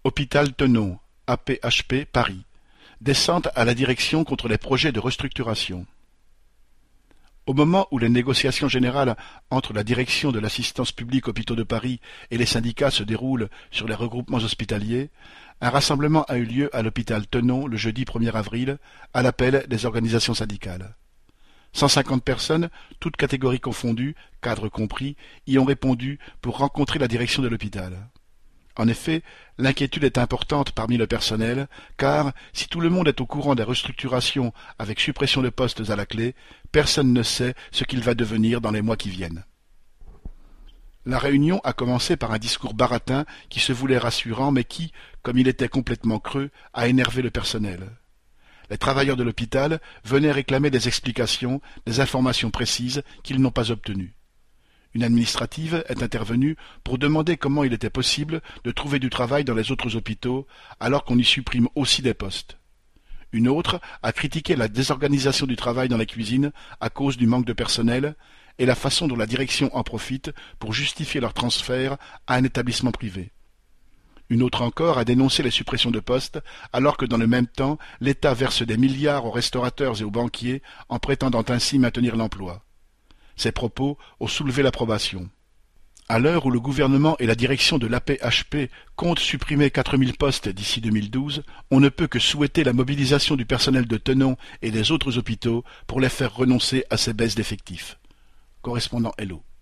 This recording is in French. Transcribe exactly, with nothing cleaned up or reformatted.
Hôpital Tenon, A P H P, Paris. Descente à la direction contre les projets de restructuration. Au moment où les négociations générales entre la direction de l'assistance publique Hôpitaux de Paris et les syndicats se déroulent sur les regroupements hospitaliers, un rassemblement a eu lieu à l'hôpital Tenon le jeudi premier avril, à l'appel des organisations syndicales. cent cinquante personnes, toutes catégories confondues, cadres compris, y ont répondu pour rencontrer la direction de l'hôpital. En effet, l'inquiétude est importante parmi le personnel, car si tout le monde est au courant des restructurations avec suppression de postes à la clé, personne ne sait ce qu'il va devenir dans les mois qui viennent. La réunion a commencé par un discours baratin qui se voulait rassurant, mais qui, comme il était complètement creux, a énervé le personnel. Les travailleurs de l'hôpital venaient réclamer des explications, des informations précises qu'ils n'ont pas obtenues. Une administrative est intervenue pour demander comment il était possible de trouver du travail dans les autres hôpitaux alors qu'on y supprime aussi des postes. Une autre a critiqué la désorganisation du travail dans la cuisine à cause du manque de personnel et la façon dont la direction en profite pour justifier leur transfert à un établissement privé. Une autre encore a dénoncé les suppressions de postes alors que dans le même temps l'État verse des milliards aux restaurateurs et aux banquiers en prétendant ainsi maintenir l'emploi. Ces propos ont soulevé l'approbation. À l'heure où le gouvernement et la direction de l'A P H P comptent supprimer quatre mille postes d'ici deux mille douze, on ne peut que souhaiter la mobilisation du personnel de Tenon et des autres hôpitaux pour les faire renoncer à ces baisses d'effectifs. Correspondant Hello.